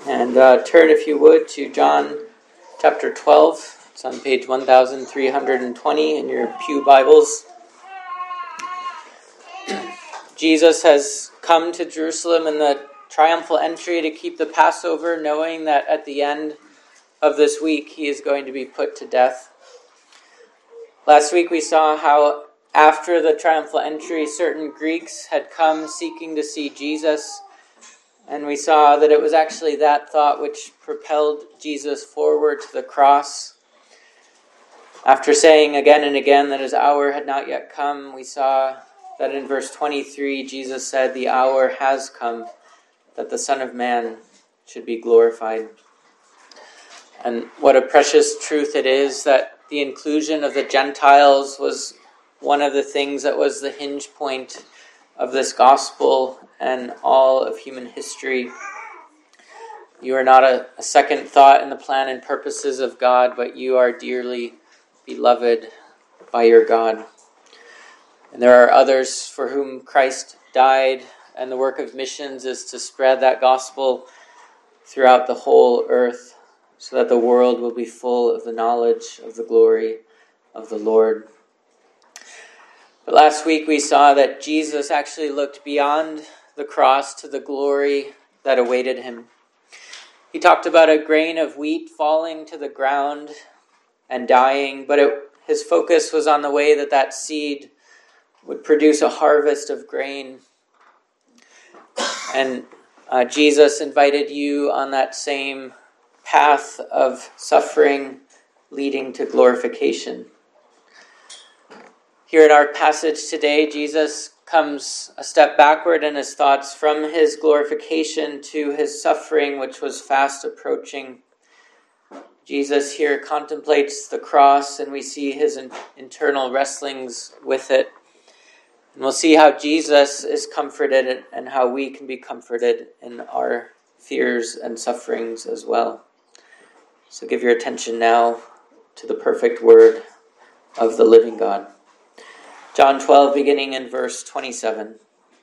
And turn, if you would, to John chapter 12. It's on page 1320 in your pew Bibles. Jesus has come to Jerusalem in the triumphal entry to keep the Passover, knowing that at the end of this week he is going to be put to death. Last week we saw how after the triumphal entry, certain Greeks had come seeking to see Jesus. And we saw that it was actually that thought which propelled Jesus forward to the cross. After saying again and again that his hour had not yet come, we saw that in verse 23, Jesus said, "The hour has come that the Son of Man should be glorified." And what a precious truth it is that the inclusion of the Gentiles was one of the things that was the hinge point of this gospel and all of human history. You are not a second thought in the plan and purposes of God, but you are dearly beloved by your God. And there are others for whom Christ died, and the work of missions is to spread that gospel throughout the whole earth so that the world will be full of the knowledge of the glory of the Lord. But last week we saw that Jesus actually looked beyond the cross to the glory that awaited him. He talked about a grain of wheat falling to the ground and dying, but his focus was on the way that seed would produce a harvest of grain. And Jesus invited you on that same path of suffering leading to glorification. Here in our passage today, Jesus comes a step backward in his thoughts from his glorification to his suffering, which was fast approaching. Jesus here contemplates the cross, and we see his internal wrestlings with it. And we'll see how Jesus is comforted and how we can be comforted in our fears and sufferings as well. So give your attention now to the perfect word of the living God. John 12, beginning in verse 27.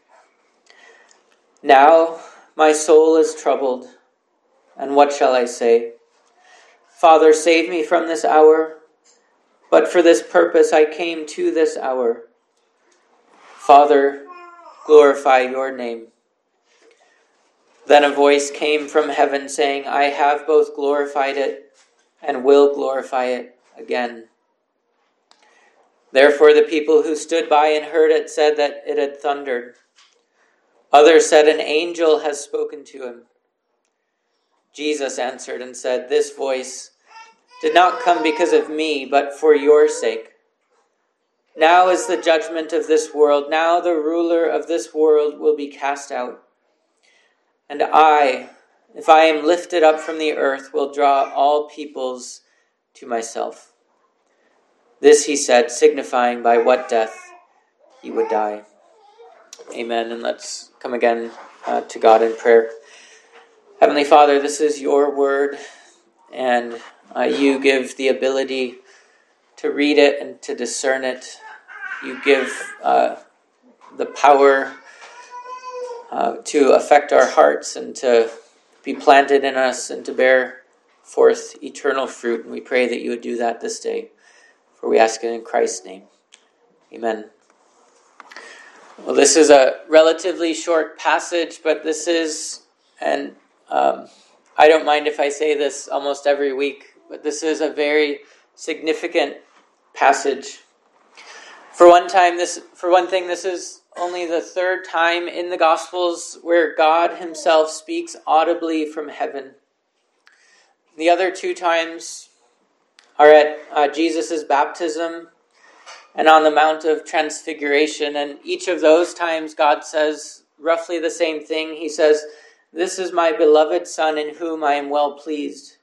"Now my soul is troubled, and what shall I say? Father, save me from this hour. But for this purpose I came to this hour. Father, glorify your name." Then a voice came from heaven saying, "I have both glorified it and will glorify it again." Therefore the people who stood by and heard it said that it had thundered. Others said, "An angel has spoken to him." Jesus answered and said, "This voice did not come because of me, but for your sake. Now is the judgment of this world. Now the ruler of this world will be cast out. And I, if I am lifted up from the earth, will draw all peoples to myself." This he said, signifying by what death he would die. Amen. And let's come again to God in prayer. Heavenly Father, this is your word, and you give the ability to read it and to discern it. You give the power to affect our hearts and to be planted in us and to bear forth eternal fruit. And we pray that you would do that this day. For we ask it in Christ's name. Amen. Well, this is a relatively short passage, but this is, and I don't mind if I say this almost every week, but this is a very significant passage. For one thing, this is only the third time in the Gospels where God himself speaks audibly from heaven. The other two times are at Jesus' baptism and on the Mount of Transfiguration. And each of those times God says roughly the same thing. He says, "This is my beloved Son in whom I am well pleased."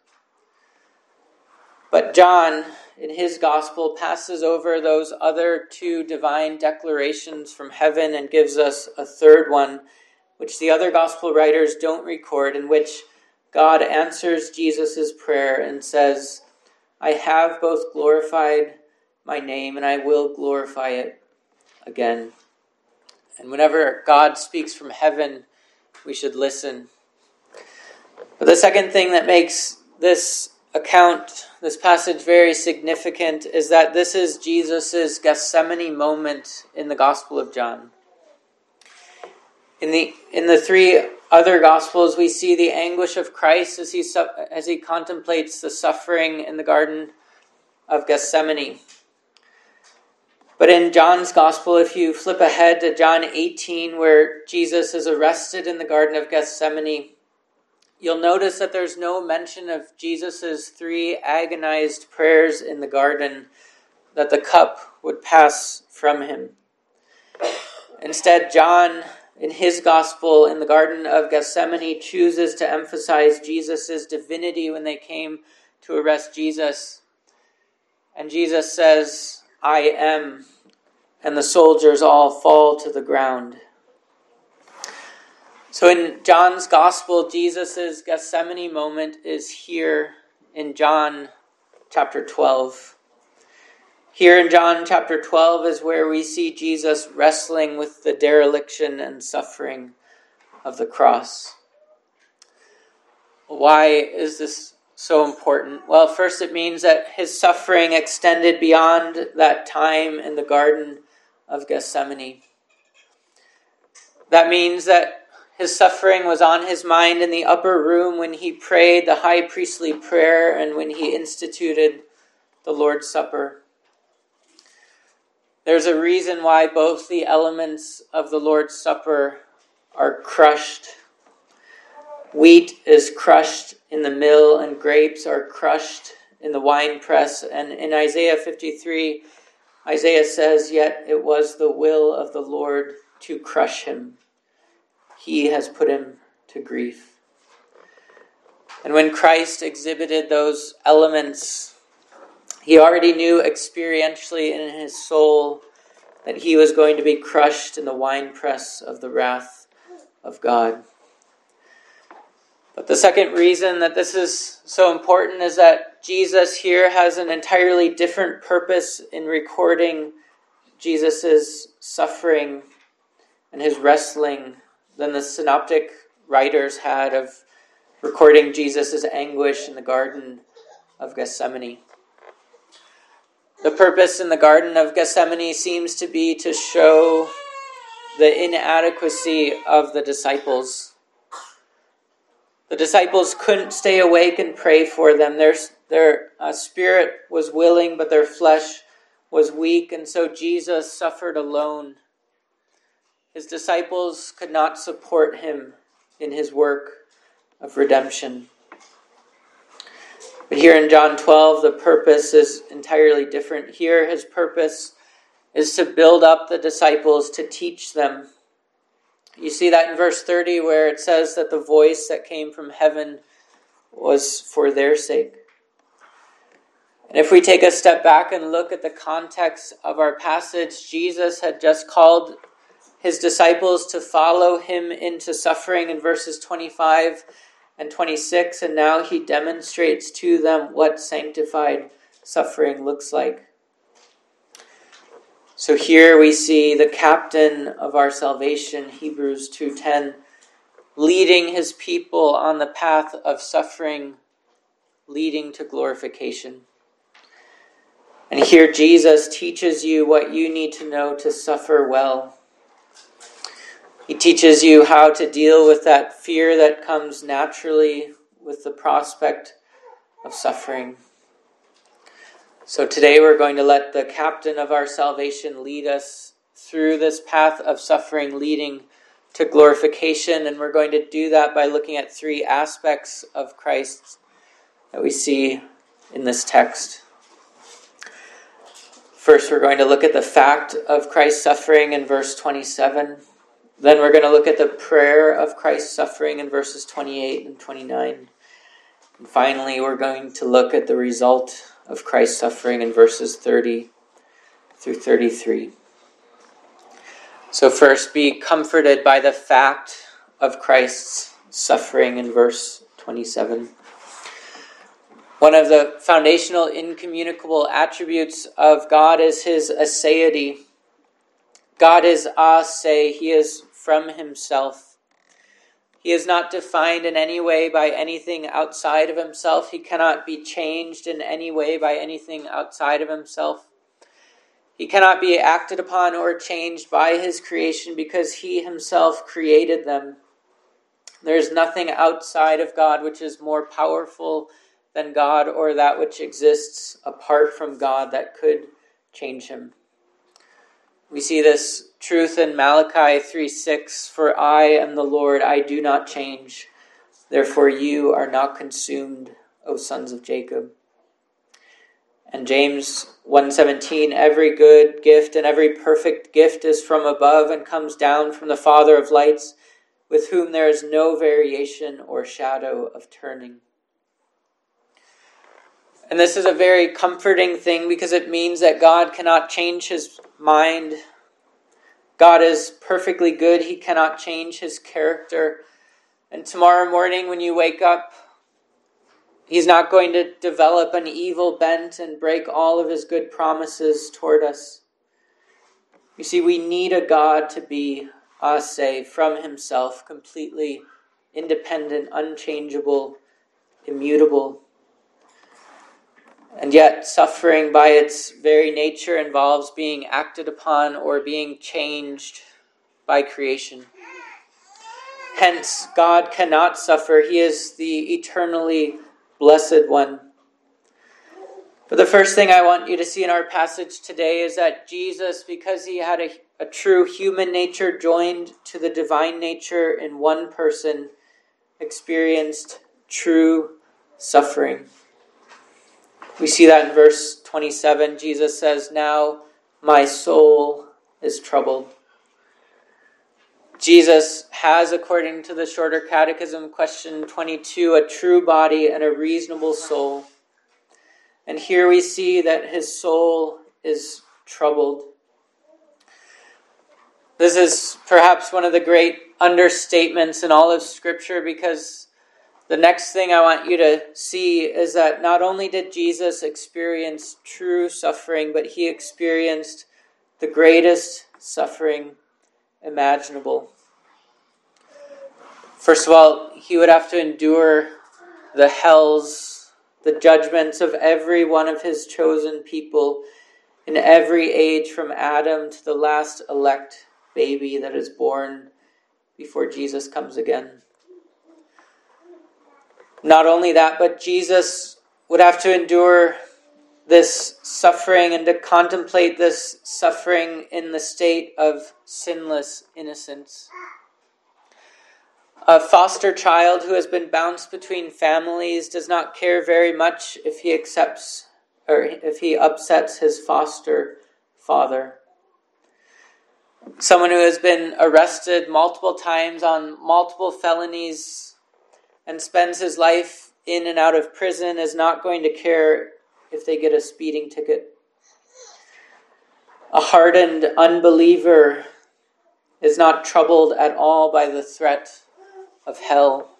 But John, in his gospel, passes over those other two divine declarations from heaven and gives us a third one, which the other gospel writers don't record, in which God answers Jesus' prayer and says, "I have both glorified my name and I will glorify it again." And whenever God speaks from heaven, we should listen. But the second thing that makes this passage very significant, is that this is Jesus' Gethsemane moment in the Gospel of John. In the three other Gospels, we see the anguish of Christ as he contemplates the suffering in the Garden of Gethsemane. But in John's Gospel, if you flip ahead to John 18, where Jesus is arrested in the Garden of Gethsemane, you'll notice that there's no mention of Jesus' 3 agonized prayers in the garden, that the cup would pass from him. Instead, John, in his Gospel, in the Garden of Gethsemane, chooses to emphasize Jesus' divinity when they came to arrest Jesus. And Jesus says, "I am," and the soldiers all fall to the ground. So in John's Gospel, Jesus' Gethsemane moment is here in John chapter 12. Here in John chapter 12 is where we see Jesus wrestling with the dereliction and suffering of the cross. Why is this so important? Well, first it means that his suffering extended beyond that time in the Garden of Gethsemane. That means that his suffering was on his mind in the upper room when he prayed the high priestly prayer and when he instituted the Lord's Supper. There's a reason why both the elements of the Lord's Supper are crushed. Wheat is crushed in the mill and grapes are crushed in the winepress. And in Isaiah 53, Isaiah says, "Yet it was the will of the Lord to crush him. He has put him to grief." And when Christ exhibited those elements, he already knew experientially in his soul that he was going to be crushed in the winepress of the wrath of God. But the second reason that this is so important is that Jesus here has an entirely different purpose in recording Jesus' suffering and his wrestling than the synoptic writers had of recording Jesus' anguish in the Garden of Gethsemane. The purpose in the Garden of Gethsemane seems to be to show the inadequacy of the disciples. The disciples couldn't stay awake and pray for them. Their spirit was willing, but their flesh was weak, and so Jesus suffered alone. His disciples could not support him in his work of redemption. But here in John 12, the purpose is entirely different. Here, his purpose is to build up the disciples, to teach them. You see that in verse 30 where it says that the voice that came from heaven was for their sake. And if we take a step back and look at the context of our passage, Jesus had just called his disciples to follow him into suffering in verses 25 and 26, and now he demonstrates to them what sanctified suffering looks like. So here we see the captain of our salvation, Hebrews 2:10, leading his people on the path of suffering, leading to glorification. And here Jesus teaches you what you need to know to suffer well. He teaches you how to deal with that fear that comes naturally with the prospect of suffering. So today we're going to let the captain of our salvation lead us through this path of suffering leading to glorification. And we're going to do that by looking at 3 aspects of Christ that we see in this text. First, we're going to look at the fact of Christ's suffering in verse 27. Then we're going to look at the prayer of Christ's suffering in verses 28 and 29. And finally, we're going to look at the result of Christ's suffering in verses 30 through 33. So first, be comforted by the fact of Christ's suffering in verse 27. One of the foundational incommunicable attributes of God is his aseity. God is a se, he is from himself. He is not defined in any way by anything outside of himself. He cannot be changed in any way by anything outside of himself. He cannot be acted upon or changed by his creation because he himself created them. There is nothing outside of God which is more powerful than God or that which exists apart from God that could change him. We see this truth in Malachi 3:6, "For I am the Lord, I do not change. Therefore you are not consumed, O sons of Jacob." And James 1:17, "Every good gift and every perfect gift is from above and comes down from the Father of lights, with whom there is no variation or shadow of turning." And this is a very comforting thing because it means that God cannot change his mind. God is perfectly good. He cannot change his character. And tomorrow morning when you wake up, he's not going to develop an evil bent and break all of his good promises toward us. You see, we need a God to be ase, from himself, completely independent, unchangeable, immutable. And yet, suffering by its very nature involves being acted upon or being changed by creation. Hence, God cannot suffer. He is the eternally blessed one. But the first thing I want you to see in our passage today is that Jesus, because he had a true human nature joined to the divine nature in one person, experienced true suffering. We see that in verse 27. Jesus says, "Now my soul is troubled." Jesus has, according to the Shorter Catechism, question 22, a true body and a reasonable soul. And here we see that his soul is troubled. This is perhaps one of the great understatements in all of Scripture, because the next thing I want you to see is that not only did Jesus experience true suffering, but he experienced the greatest suffering imaginable. First of all, he would have to endure the hells, the judgments of every one of his chosen people in every age, from Adam to the last elect baby that is born before Jesus comes again. Not only that, but Jesus would have to endure this suffering and to contemplate this suffering in the state of sinless innocence. A foster child who has been bounced between families does not care very much if he accepts or if he upsets his foster father. Someone who has been arrested multiple times on multiple felonies and spends his life in and out of prison is not going to care if they get a speeding ticket. A hardened unbeliever is not troubled at all by the threat of hell.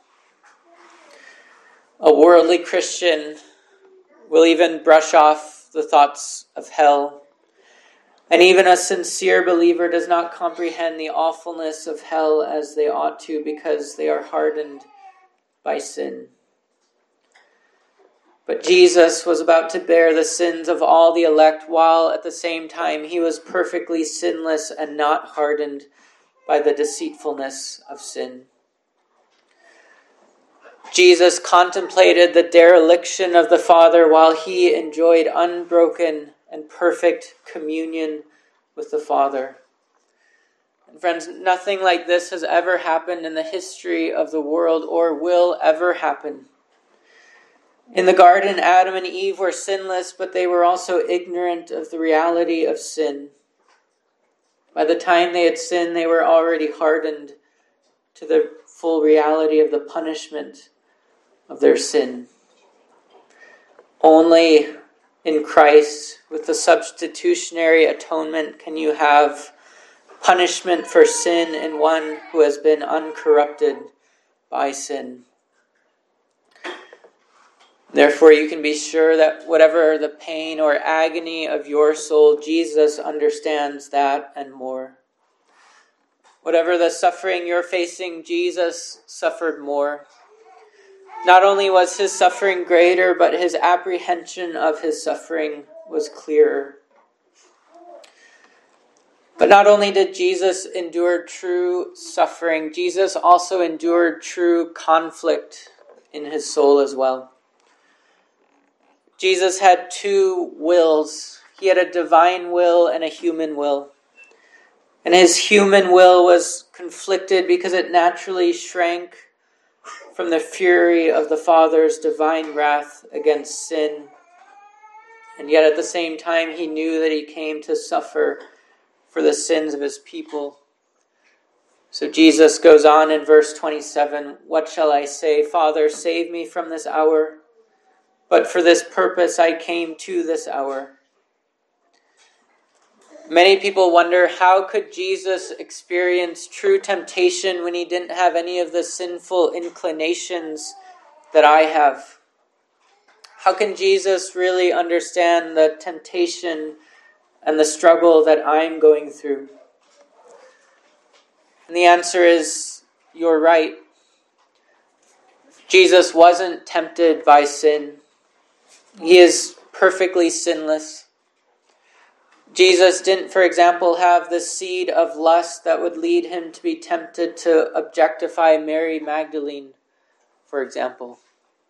A worldly Christian will even brush off the thoughts of hell. And even a sincere believer does not comprehend the awfulness of hell as they ought to, because they are hardened by sin. But Jesus was about to bear the sins of all the elect, while at the same time he was perfectly sinless and not hardened by the deceitfulness of sin. Jesus contemplated the dereliction of the Father while he enjoyed unbroken and perfect communion with the Father. And friends, nothing like this has ever happened in the history of the world or will ever happen. In the garden, Adam and Eve were sinless, but they were also ignorant of the reality of sin. By the time they had sinned, they were already hardened to the full reality of the punishment of their sin. Only in Christ, with the substitutionary atonement, can you have punishment for sin in one who has been uncorrupted by sin. Therefore, you can be sure that whatever the pain or agony of your soul, Jesus understands that and more. Whatever the suffering you're facing, Jesus suffered more. Not only was his suffering greater, but his apprehension of his suffering was clearer. But not only did Jesus endure true suffering, Jesus also endured true conflict in his soul as well. Jesus had two wills. He had a divine will and a human will. And his human will was conflicted because it naturally shrank from the fury of the Father's divine wrath against sin. And yet at the same time, he knew that he came to suffer for the sins of his people. So Jesus goes on in verse 27, "What shall I say? Father, save me from this hour. But for this purpose I came to this hour." Many people wonder, how could Jesus experience true temptation when he didn't have any of the sinful inclinations that I have? How can Jesus really understand the temptation and the struggle that I'm going through? And the answer is, you're right. Jesus wasn't tempted by sin. He is perfectly sinless. Jesus didn't, for example, have the seed of lust that would lead him to be tempted to objectify Mary Magdalene, for example.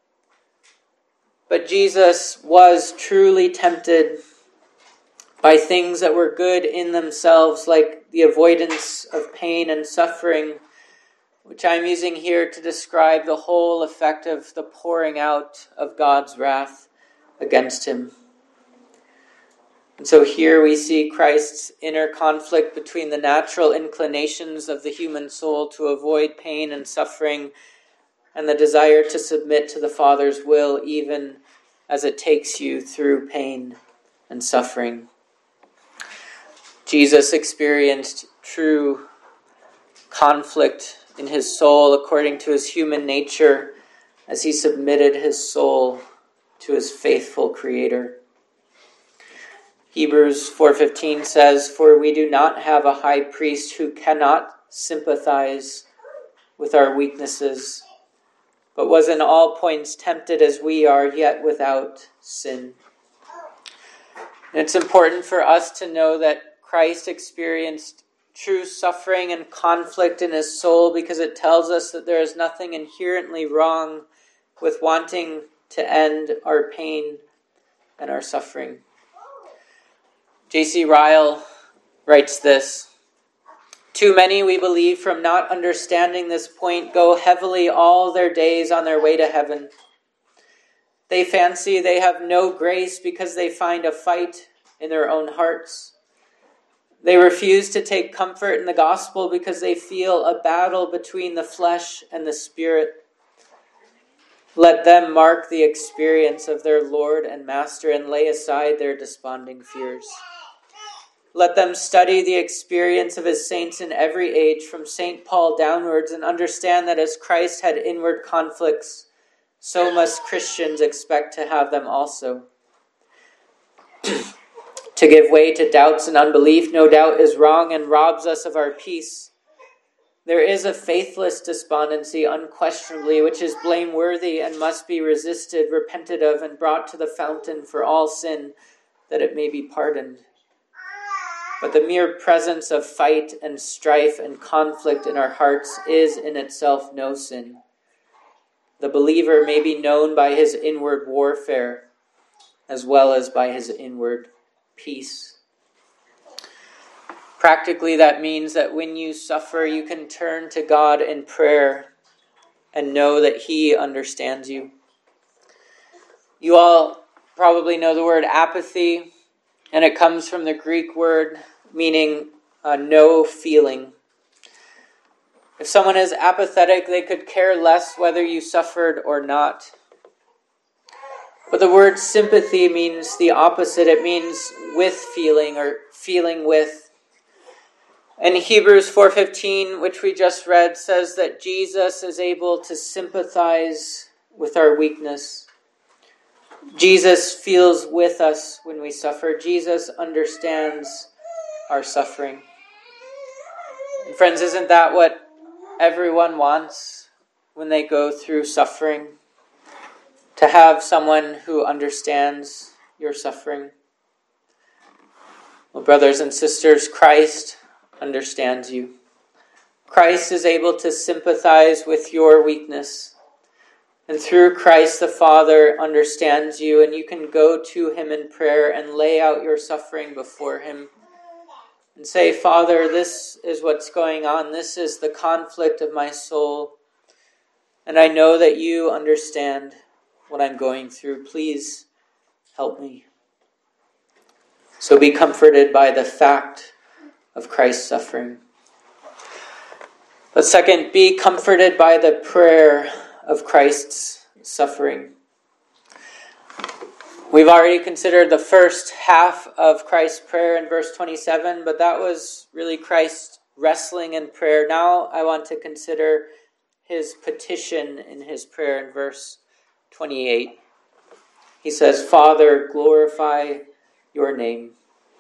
But Jesus was truly tempted by things that were good in themselves, like the avoidance of pain and suffering, which I'm using here to describe the whole effect of the pouring out of God's wrath against him. And so here we see Christ's inner conflict between the natural inclinations of the human soul to avoid pain and suffering and the desire to submit to the Father's will, even as it takes you through pain and suffering. Jesus experienced true conflict in his soul according to his human nature as he submitted his soul to his faithful Creator. Hebrews 4:15 says, "For we do not have a high priest who cannot sympathize with our weaknesses, but was in all points tempted as we are, yet without sin." And it's important for us to know that Christ experienced true suffering and conflict in his soul because it tells us that there is nothing inherently wrong with wanting to end our pain and our suffering. J.C. Ryle writes this, "Too many, we believe, from not understanding this point, go heavily all their days on their way to heaven. They fancy they have no grace because they find a fight in their own hearts. They refuse to take comfort in the gospel because they feel a battle between the flesh and the spirit. Let them mark the experience of their Lord and Master and lay aside their desponding fears. Let them study the experience of his saints in every age, from St. Paul downwards, and understand that as Christ had inward conflicts, so must Christians expect to have them also. To give way to doubts and unbelief, no doubt, is wrong and robs us of our peace. There is a faithless despondency, unquestionably, which is blameworthy and must be resisted, repented of, and brought to the fountain for all sin, that it may be pardoned. But the mere presence of fight and strife and conflict in our hearts is in itself no sin. The believer may be known by his inward warfare as well as by his inward peace." Practically, that means that when you suffer, you can turn to God in prayer and know that he understands you. You all probably know the word apathy, and it comes from the Greek word meaning no feeling. If someone is apathetic, they could care less whether you suffered or not. But the word sympathy means the opposite. It means with feeling or feeling with. And Hebrews 4:15, which we just read, says that Jesus is able to sympathize with our weakness. Jesus feels with us when we suffer. Jesus understands our suffering. And friends, isn't that what everyone wants when they go through suffering? To have someone who understands your suffering. Well, brothers and sisters, Christ understands you. Christ is able to sympathize with your weakness. And through Christ, the Father understands you, and you can go to him in prayer and lay out your suffering before him and say, Father, this is what's going on. This is the conflict of my soul. And I know that you understand what I'm going through. Please help me. So be comforted by the fact of Christ's suffering. But second, be comforted by the prayer of Christ's suffering. We've already considered the first half of Christ's prayer in verse 27, but that was really Christ wrestling in prayer. Now I want to consider his petition in his prayer in verse 28. He says, Father, glorify your name.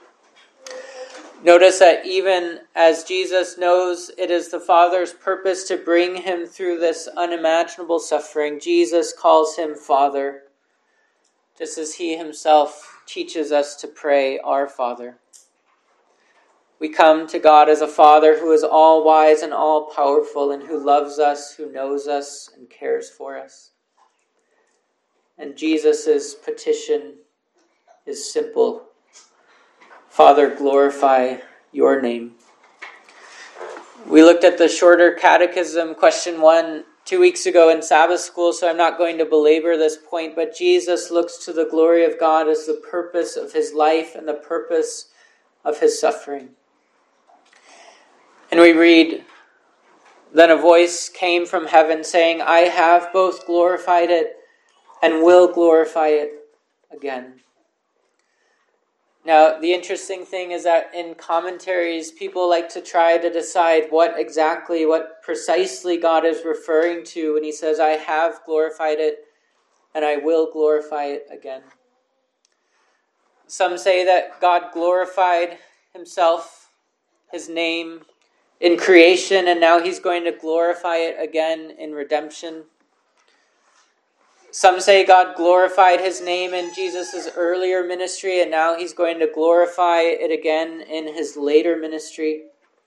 Notice that even as Jesus knows it is the Father's purpose to bring him through this unimaginable suffering, Jesus calls him Father, just as he himself teaches us to pray, Our Father. We come to God as a Father who is all-wise and all-powerful and who loves us, who knows us, and cares for us. And Jesus' petition is simple. Father, glorify your name. We looked at the shorter catechism, question 1, 2 weeks ago in Sabbath school, so I'm not going to belabor this point, but Jesus looks to the glory of God as the purpose of his life and the purpose of his suffering. And we read, Then a voice came from heaven saying, I have both glorified it and will glorify it again. Now, the interesting thing is that in commentaries, people like to try to decide what precisely God is referring to when he says, I have glorified it and I will glorify it again. Some say that God glorified himself, his name, in creation, and now he's going to glorify it again in redemption. Some say God glorified his name in Jesus' earlier ministry, and now he's going to glorify it again in his later ministry.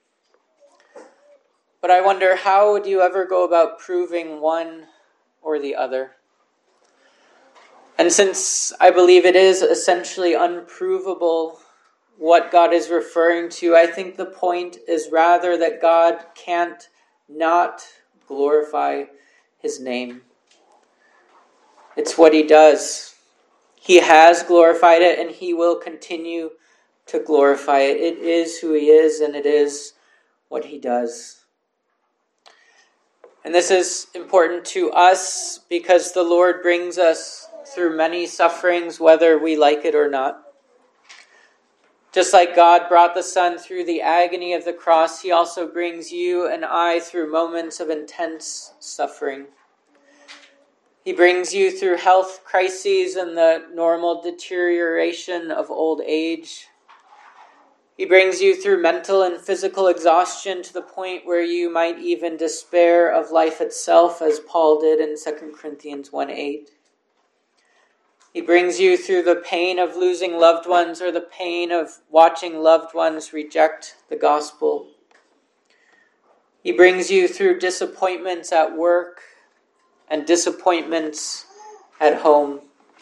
But I wonder, how would you ever go about proving one or the other? And since I believe it is essentially unprovable what God is referring to, I think the point is rather that God can't not glorify his name. It's what he does. He has glorified it and he will continue to glorify it. It is who he is and it is what he does. And this is important to us because the Lord brings us through many sufferings, whether we like it or not. Just like God brought the Son through the agony of the cross, he also brings you and I through moments of intense suffering. He brings you through health crises and the normal deterioration of old age. He brings you through mental and physical exhaustion to the point where you might even despair of life itself, as Paul did in 2 Corinthians 1:8. He brings you through the pain of losing loved ones or the pain of watching loved ones reject the gospel. He brings you through disappointments at work and disappointments at home.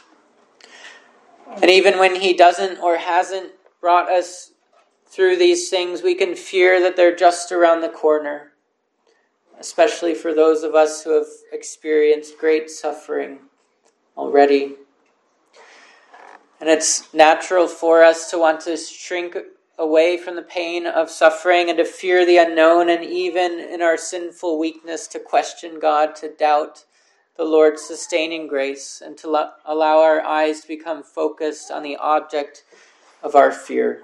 And even when he doesn't or hasn't brought us through these things, we can fear that they're just around the corner, especially for those of us who have experienced great suffering already. And it's natural for us to want to shrink away from the pain of suffering and to fear the unknown, and even in our sinful weakness to question God, to doubt the Lord's sustaining grace, and to allow our eyes to become focused on the object of our fear.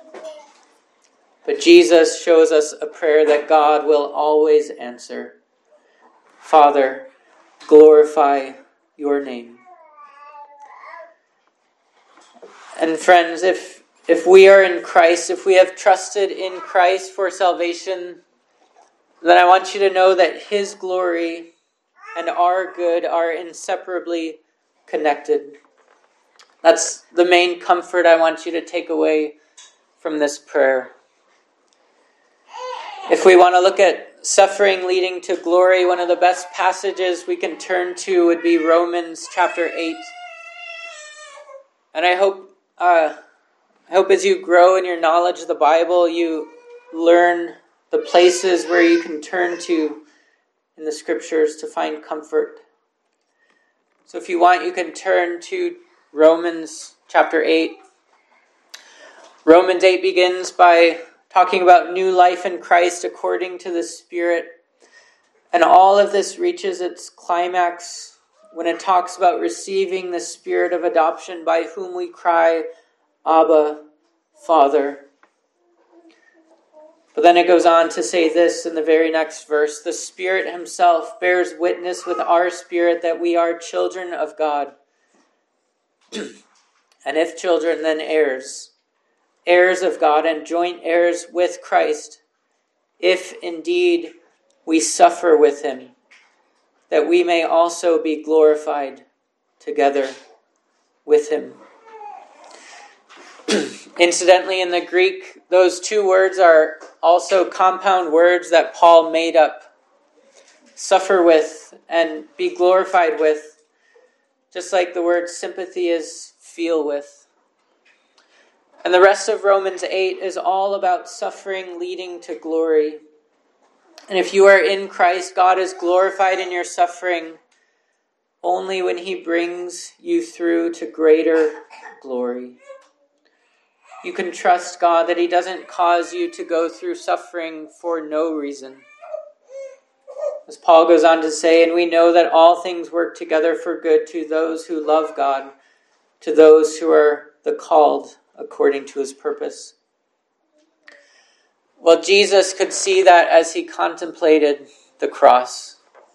But Jesus shows us a prayer that God will always answer. Father, glorify your name. And friends, if we are in Christ, if we have trusted in Christ for salvation, then I want you to know that his glory and our good are inseparably connected. That's the main comfort I want you to take away from this prayer. If we want to look at suffering leading to glory, one of the best passages we can turn to would be Romans chapter 8. And I hope as you grow in your knowledge of the Bible, you learn the places where you can turn to in the scriptures to find comfort. So if you want, you can turn to Romans chapter 8. Romans 8 begins by talking about new life in Christ according to the Spirit. And all of this reaches its climax when it talks about receiving the Spirit of adoption, by whom we cry, Abba, Father. But then it goes on to say this in the very next verse: the Spirit himself bears witness with our spirit that we are children of God. And if children, then heirs, heirs of God and joint heirs with Christ, if indeed we suffer with him, that we may also be glorified together with him. Incidentally, in the Greek, those two words are also compound words that Paul made up. Suffer with and be glorified with, just like the word sympathy is feel with. And the rest of Romans 8 is all about suffering leading to glory. And if you are in Christ, God is glorified in your suffering only when he brings you through to greater glory. You can trust God that he doesn't cause you to go through suffering for no reason. As Paul goes on to say, and we know that all things work together for good to those who love God, to those who are the called according to his purpose. Well, Jesus could see that as he contemplated the cross.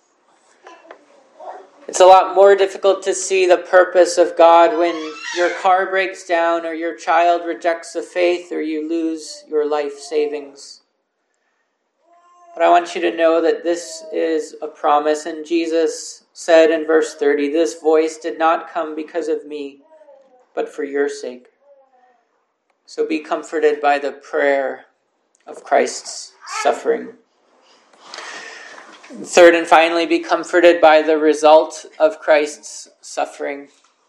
It's a lot more difficult to see the purpose of God when your car breaks down or your child rejects the faith or you lose your life savings. But I want you to know that this is a promise. And Jesus said in verse 30, this voice did not come because of me, but for your sake. So be comforted by the prayer of Christ's suffering. Third and finally, be comforted by the result of Christ's suffering.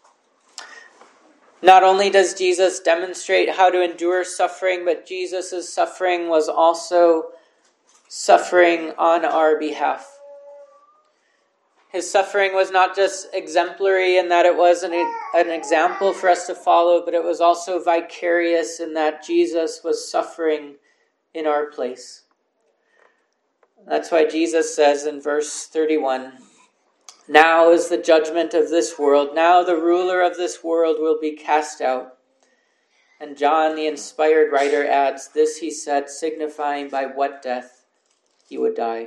Not only does Jesus demonstrate how to endure suffering, but Jesus' suffering was also suffering on our behalf. His suffering was not just exemplary in that it was an example for us to follow, but it was also vicarious in that Jesus was suffering in our place. That's why Jesus says in verse 31, now is the judgment of this world. Now the ruler of this world will be cast out. And John, the inspired writer, adds, this he said, signifying by what death he would die.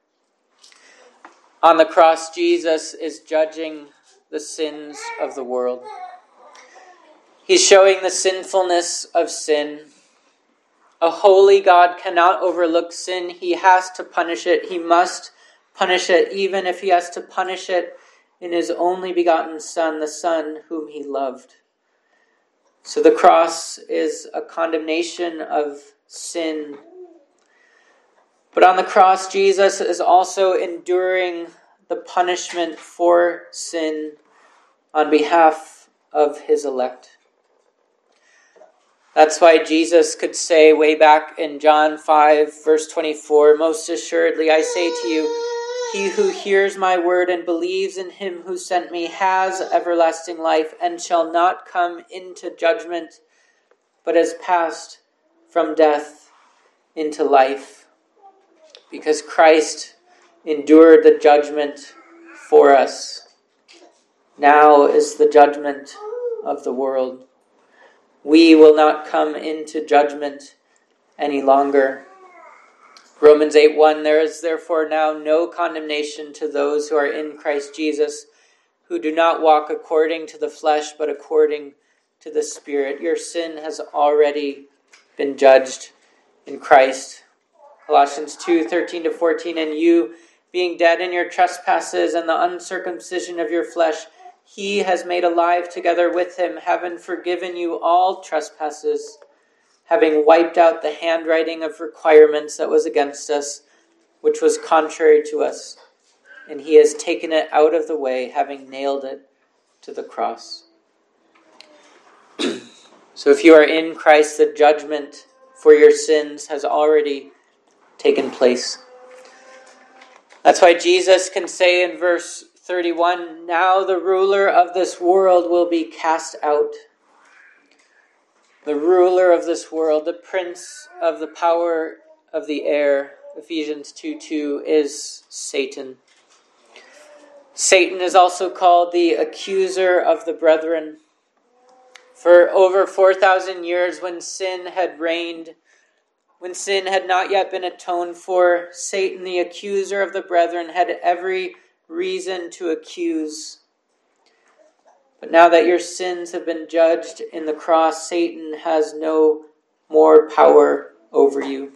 On the cross, Jesus is judging the sins of the world. He's showing the sinfulness of sin. A holy God cannot overlook sin. He has to punish it. He must punish it, even if he has to punish it in his only begotten Son, the Son whom he loved. So the cross is a condemnation of sin. But on the cross, Jesus is also enduring the punishment for sin on behalf of his elect. That's why Jesus could say way back in John 5, verse 24, most assuredly I say to you, he who hears my word and believes in him who sent me has everlasting life and shall not come into judgment, but has passed from death into life. Because Christ endured the judgment for us. Now is the judgment of the world. We will not come into judgment any longer. Romans 8:1, there is therefore now no condemnation to those who are in Christ Jesus, who do not walk according to the flesh, but according to the Spirit. Your sin has already been judged in Christ. Colossians 2:13-14, and you, being dead in your trespasses and the uncircumcision of your flesh, he has made alive together with him, having forgiven you all trespasses, having wiped out the handwriting of requirements that was against us, which was contrary to us. And he has taken it out of the way, having nailed it to the cross. So if you are in Christ, the judgment for your sins has already taken place. That's why Jesus can say in verse 31, now the ruler of this world will be cast out. The ruler of this world, the prince of the power of the air, Ephesians 2:2, is Satan. Satan is also called the accuser of the brethren. For over 4,000 years, when sin had reigned, when sin had not yet been atoned for, Satan, the accuser of the brethren, had every reason to accuse. But now that your sins have been judged in the cross, Satan has no more power over you.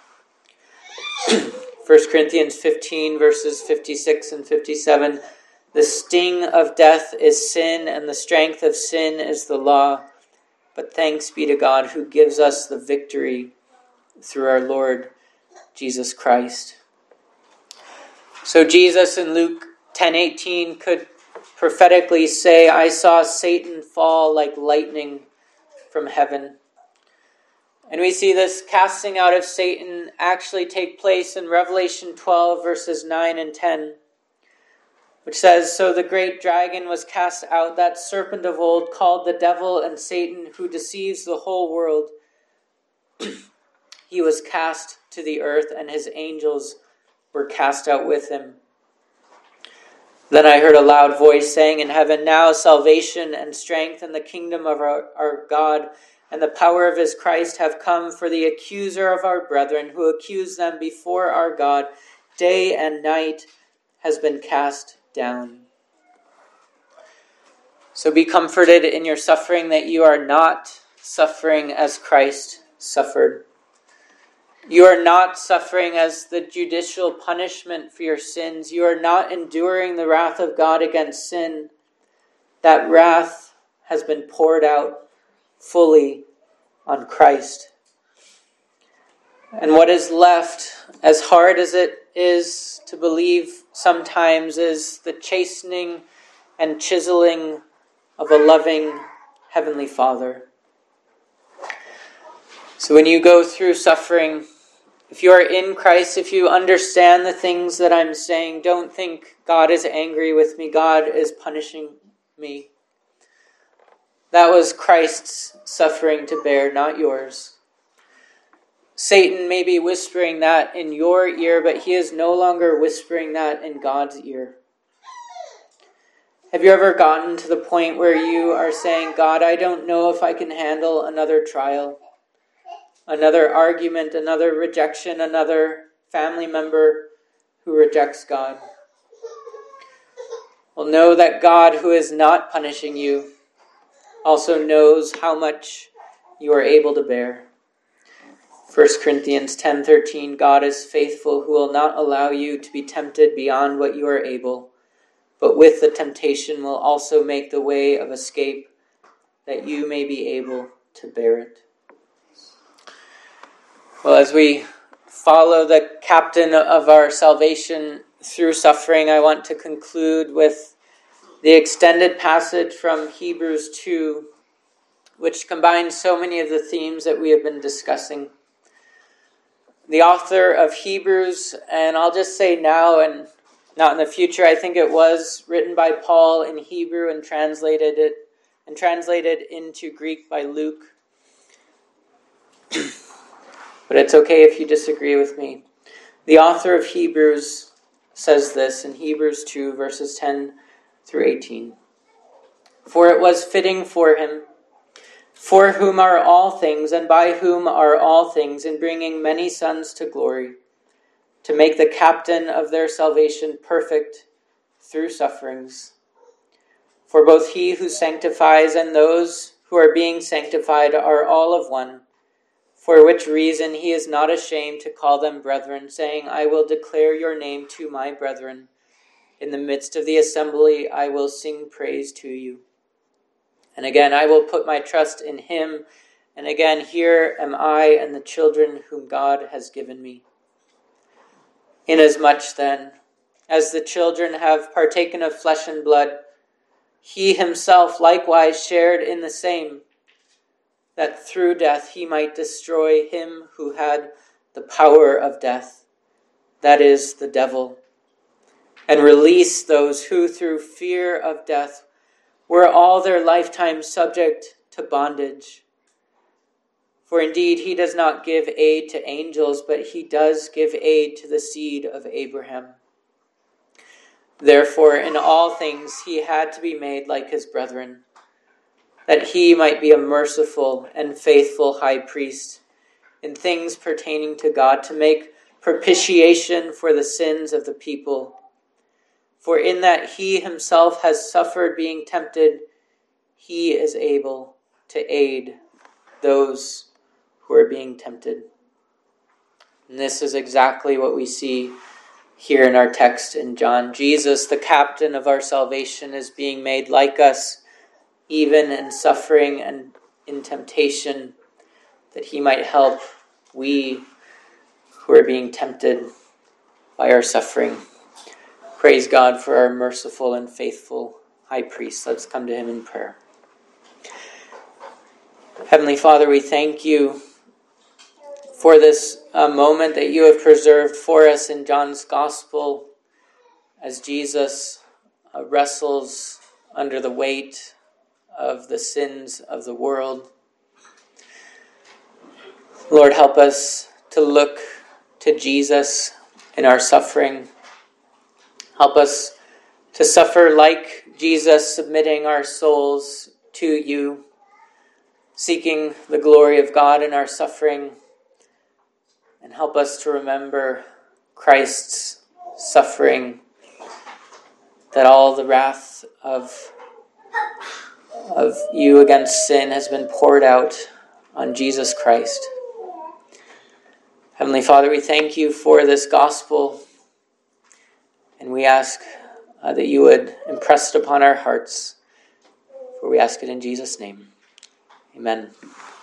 1 Corinthians 15, verses 56 and 57. The sting of death is sin, and the strength of sin is the law. But thanks be to God who gives us the victory through our Lord Jesus Christ. So Jesus in Luke 10:18 could prophetically say, I saw Satan fall like lightning from heaven. And we see this casting out of Satan actually take place in Revelation 12, verses 9 and 10. Which says, so the great dragon was cast out, that serpent of old, called the devil and Satan, who deceives the whole world. He was cast to the earth, and his angels were cast out with him. Then I heard a loud voice saying in heaven, now salvation and strength and the kingdom of our God and the power of his Christ have come, for the accuser of our brethren, who accused them before our God day and night, has been cast down. So be comforted in your suffering that you are not suffering as Christ suffered. You are not suffering as the judicial punishment for your sins. You are not enduring the wrath of God against sin. That wrath has been poured out fully on Christ. And what is left, as hard as it is to believe sometimes, is the chastening and chiseling of a loving Heavenly Father. So when you go through suffering, if you are in Christ, if you understand the things that I'm saying, don't think God is angry with me, God is punishing me. That was Christ's suffering to bear, not yours. Satan may be whispering that in your ear, but he is no longer whispering that in God's ear. Have you ever gotten to the point where you are saying, God, I don't know if I can handle another trial, another argument, another rejection, another family member who rejects God? Well, know that God, who is not punishing you, also knows how much you are able to bear. 1 Corinthians 10:13, God is faithful, who will not allow you to be tempted beyond what you are able, but with the temptation will also make the way of escape, that you may be able to bear it. Well, as we follow the captain of our salvation through suffering, I want to conclude with the extended passage from Hebrews 2, which combines so many of the themes that we have been discussing. The author of Hebrews, and I'll just say now and not in the future, I think it was written by Paul in Hebrew and translated into Greek by Luke. But it's okay if you disagree with me. The author of Hebrews says this in Hebrews 2, verses 10 through 18. For it was fitting for him, for whom are all things, and by whom are all things, in bringing many sons to glory, to make the captain of their salvation perfect through sufferings. For both he who sanctifies and those who are being sanctified are all of one. for which reason he is not ashamed to call them brethren, saying, I will declare your name to my brethren. In the midst of the assembly I will sing praise to you. And again, I will put my trust in him. And again, here am I and the children whom God has given me. Inasmuch then, as the children have partaken of flesh and blood, he himself likewise shared in the same, that through death he might destroy him who had the power of death, that is, the devil, and release those who through fear of death were all their lifetime subject to bondage. For indeed he does not give aid to angels, but he does give aid to the seed of Abraham. Therefore, in all things he had to be made like his brethren, that he might be a merciful and faithful high priest in things pertaining to God, to make propitiation for the sins of the people. For in that he himself has suffered being tempted, he is able to aid those who are being tempted. And this is exactly what we see here in our text in John. Jesus, the captain of our salvation, is being made like us, even in suffering and in temptation, that he might help we who are being tempted by our suffering. Praise God for our merciful and faithful high priest. Let's come to him in prayer. Heavenly Father, we thank you for this moment that you have preserved for us in John's Gospel as Jesus wrestles under the weight of the sins of the world. Lord, help us to look to Jesus in our suffering. Help us to suffer like Jesus, submitting our souls to you, seeking the glory of God in our suffering. And help us to remember Christ's suffering, that all the wrath of you against sin has been poured out on Jesus Christ. Heavenly Father, we thank you for this gospel, and we ask that you would impress it upon our hearts, for we ask it in Jesus' name. Amen.